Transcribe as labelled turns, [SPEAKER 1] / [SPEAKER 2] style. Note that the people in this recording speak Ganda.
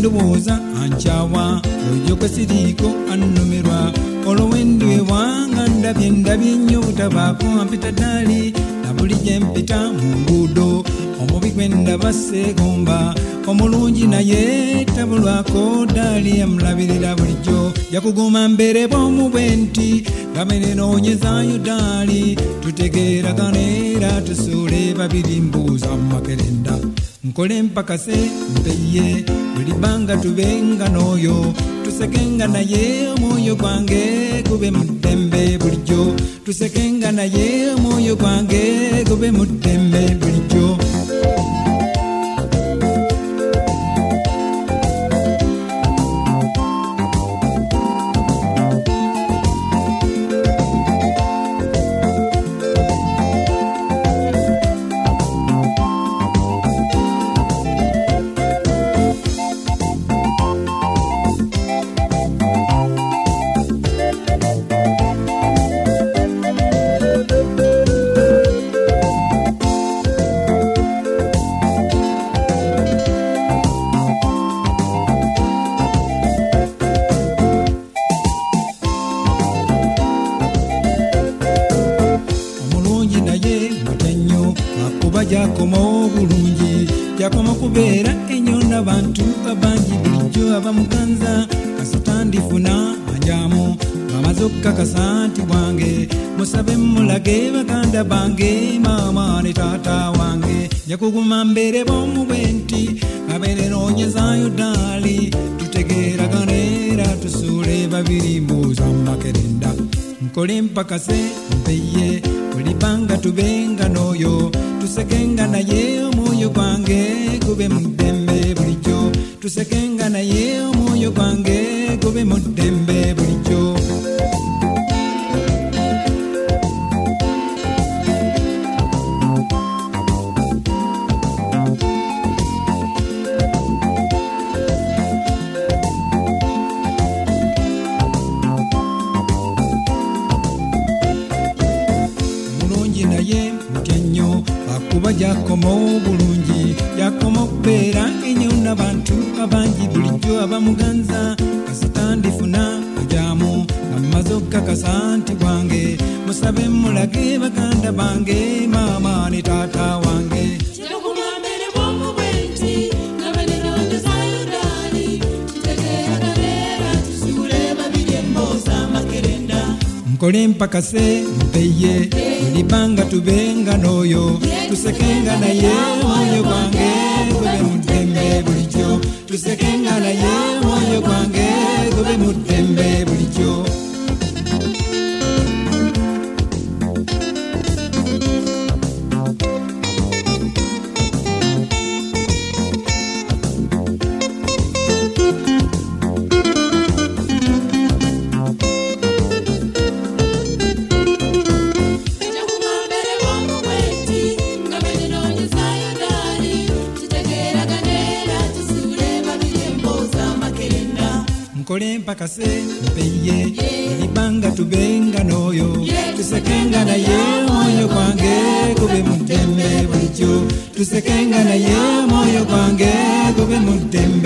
[SPEAKER 1] ndowooza ankyawa oyo kwe siriiko annumirwa olw'endiwe wanga ndabye nnyo obutabaako ampita ddaali na buli gye mpita mu nguudo omubi gwe ndaba seegomba omulungi naye tabulwako ddaali amulabirira bulijjo yakuguma mbere bw'omu bwe nti gamenenoonyezayo ddaali tutegeeragana era tusuule babiri mbuuza mu makerenda nkole mpakase mpeye buli bbanga tubenga n'oyo tusekenga naye omwoyo gwange gube mu ddembe bulijjo tusekenga naye omwoyo gwange gube mu ddembe bulijjo jakoma obulungi jakoma kubeera ennyo n'abantu abangi bulijjo abamuganza kasita ndifuna anjamu ng'amaze okukakasa nti bwange musabe mulage baganda bange maama ne taata wange jakuguma mbere b'omu bwe nti abeerenoonyezayo ddaali tutegeeragana era tusuule babiri mbuuza mu makerenda nkole mpakase mpeye buli bbanga tubenga n'oyo tusekenga naye omwoyo gwange gube mu ddembe bulijjo tusekenga naye omwoyo gwange gube mu ddembe bulijjo omulungi naye mutya nnyo akuba jakoma obulungi jakoma okubeera ennyo n'abantu abangi bulijjo abamuganza kasita ndifuna ajamu nga mmaze okukakasa nti bwange musabe mulage baganda bange maama ne taata wange nkole mpakase mpeye buli bbanga tubenga n'oyo tusekenga naye omwoyo gwange gube mu ddembe bulijjo tusekenga naye omwoyo gwange gube mu ddembe bulijjo nkole mpakase mpeye buli bbanga tubenga n'oyo tusekenga naye omwoyo gwange gube mu ddembe bulijjo tusekenga naye omwoyo gwange gube mu ddembe